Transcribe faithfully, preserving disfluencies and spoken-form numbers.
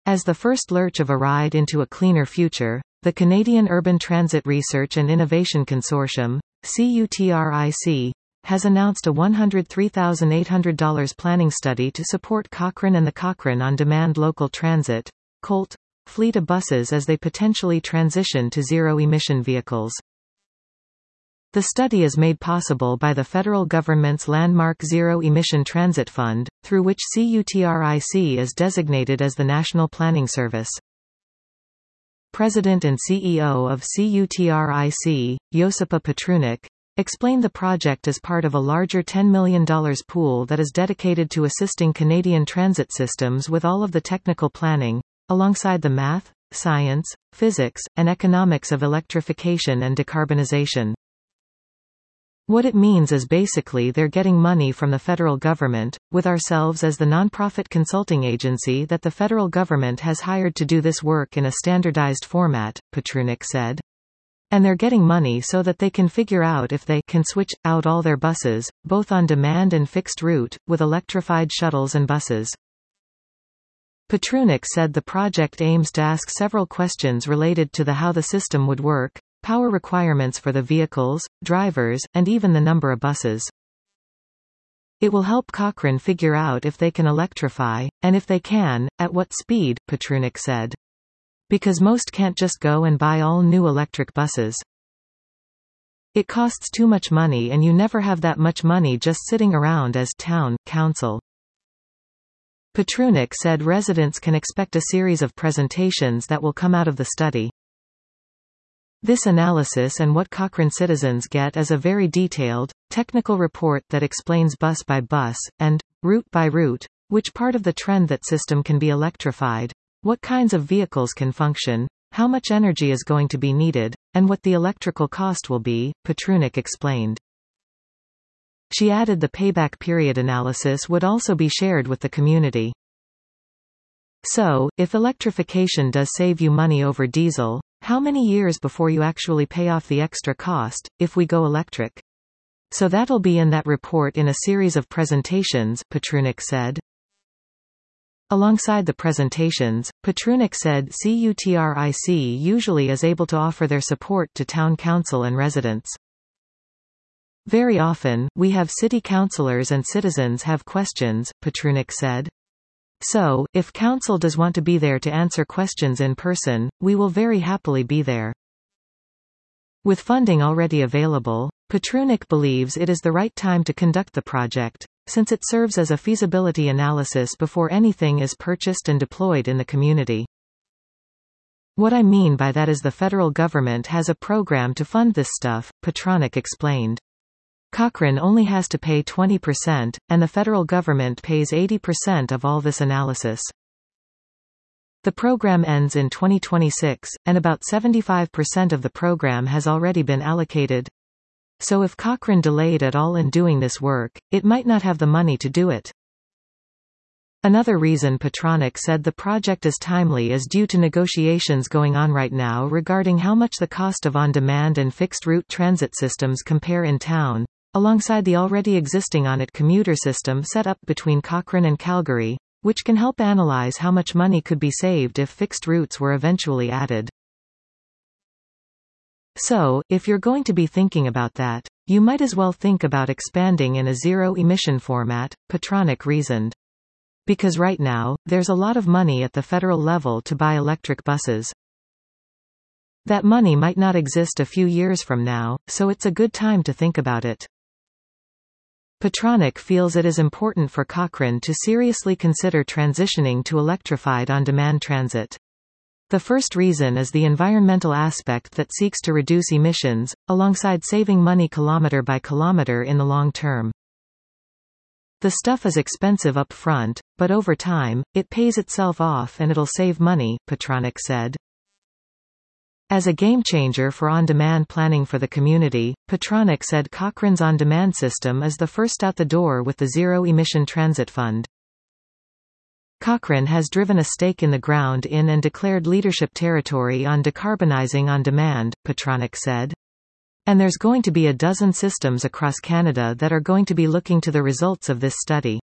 As the first lurch of a ride into a cleaner future, the Canadian Urban Transit Research and Innovation Consortium, C U T R I C, has announced a one hundred three thousand eight hundred dollars planning study to support Cochrane and the Cochrane On-Demand Local Transit (COLT) fleet of buses as they potentially transition to zero-emission vehicles. The study is made possible by the federal government's landmark Zero Emission Transit Fund, through which C U T R I C is designated as the National Planning Service. President and C E O of C U T R I C, Josipa Petrunic, explained the project as part of a larger ten million dollars pool that is dedicated to assisting Canadian transit systems with all of the technical planning, alongside the math, science, physics, and economics of electrification and decarbonization. What it means is basically they're getting money from the federal government, with ourselves as the nonprofit consulting agency that the federal government has hired to do this work in a standardized format, Petrunic said. And they're getting money so that they can figure out if they can switch out all their buses, both on demand and fixed route, with electrified shuttles and buses. Petrunic said the project aims to ask several questions related to the how the system would work, power requirements for the vehicles, drivers, and even the number of buses. It will help Cochrane figure out if they can electrify, and if they can, at what speed, Petrunic said. Because most can't just go and buy all new electric buses. It costs too much money and you never have that much money just sitting around as town council. Petrunic said residents can expect a series of presentations that will come out of the study. This analysis and what Cochrane citizens get is a very detailed, technical report that explains bus by bus, and, route by route, which part of the trend that system can be electrified, what kinds of vehicles can function, how much energy is going to be needed, and what the electrical cost will be, Petrunic explained. She added the payback period analysis would also be shared with the community. So, if electrification does save you money over diesel, how many years before you actually pay off the extra cost, if we go electric? So that'll be in that report in a series of presentations, Petrunic said. Alongside the presentations, Petrunic said C U T R I C usually is able to offer their support to town council and residents. Very often, we have city councillors and citizens have questions, Petrunic said. So, if council does want to be there to answer questions in person, we will very happily be there. With funding already available, Petrunic believes it is the right time to conduct the project, since it serves as a feasibility analysis before anything is purchased and deployed in the community. What I mean by that is the federal government has a program to fund this stuff, Petrunic explained. Cochrane only has to pay twenty percent, and the federal government pays eighty percent of all this analysis. The program ends in twenty twenty-six, and about seventy-five percent of the program has already been allocated. So if Cochrane delayed at all in doing this work, it might not have the money to do it. Another reason Petrunic said the project is timely is due to negotiations going on right now regarding how much the cost of on-demand and fixed-route transit systems compare in town, alongside the already existing On-It commuter system set up between Cochrane and Calgary, which can help analyze how much money could be saved if fixed routes were eventually added. So, if you're going to be thinking about that, you might as well think about expanding in a zero-emission format, Petrunic reasoned. Because right now, there's a lot of money at the federal level to buy electric buses. That money might not exist a few years from now, so it's a good time to think about it. Petrunic feels it is important for Cochrane to seriously consider transitioning to electrified on-demand transit. The first reason is the environmental aspect that seeks to reduce emissions, alongside saving money kilometer by kilometer in the long term. The stuff is expensive up front, but over time, it pays itself off and it'll save money, Petrunic said. As a game-changer for on-demand planning for the community, Petrunic said Cochrane's on-demand system is the first out the door with the Zero Emission Transit Fund. Cochrane has driven a stake in the ground in and declared leadership territory on decarbonizing on demand, Petrunic said. And there's going to be a dozen systems across Canada that are going to be looking to the results of this study.